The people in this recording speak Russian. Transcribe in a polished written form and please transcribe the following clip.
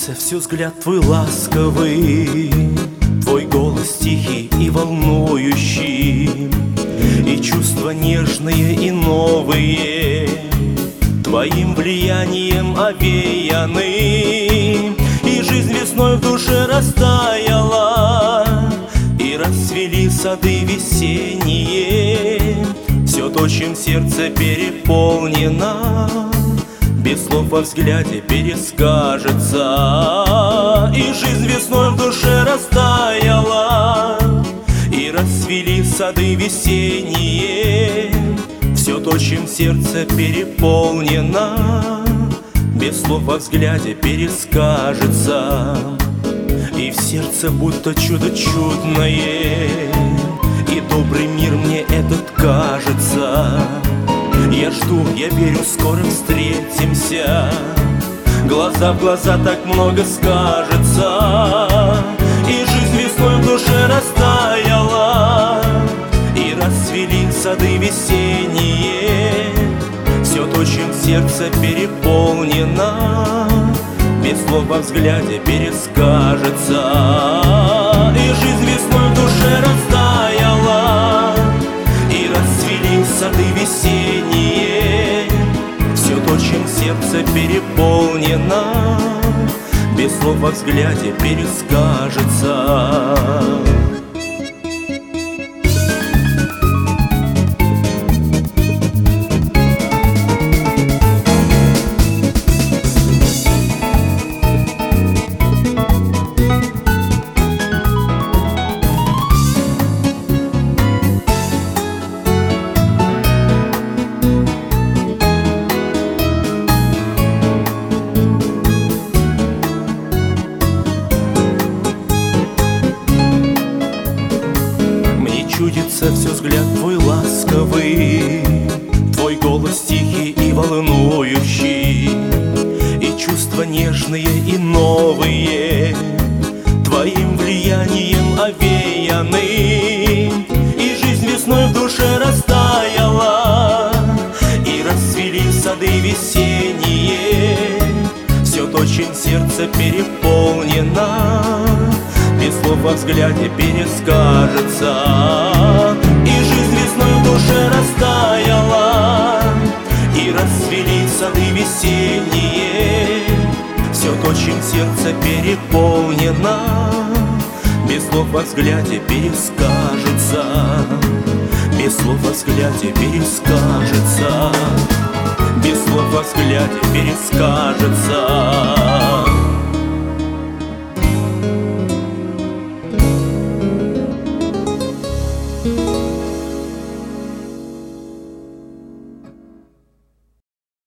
чудится все взгляд твой ласковый, твой голос тихий и волнующий, и чувства нежные и новые твоим влиянием овеяны. И жизнь весной в душе растаяла, и расцвели сады весенние. Все то, чем сердце переполнено, без слов во взгляде перескажется. И жизнь весной в душе растаяла, и расцвели сады весенние. Все то, чем сердце переполнено, без слов во взгляде перескажется. И в сердце будто чудо чудное, и добрый мир мне этот кажется. Я жду, я верю, скоро встретимся, глаза в глаза так много скажется. И жизнь весной в душе растаяла, и расцвели сады весенние. Все то, чем сердце переполнено, без слов во взгляде перескажется. И жизнь весной в душе растаяла, и расцвели сады весенние. Все то, чем сердце переполнено, без слов во взгляде перескажется. Чудится все взгляд твой ласковый, твой голос тихий и волнующий, и чувства нежные и новые твоим влиянием овеяны. И жизнь весной в душе растаяла, и расцвели сады весенние. Все то, чем сердце переполнено, без слов во взгляде перескажется. И жизнь весной в душе растаяла, и расцвели сады весенние. Все то, чем сердце переполнено, без слов во взгляде перескажется. Без слов во взгляде перескажется. Без слов во взгляде перескажется.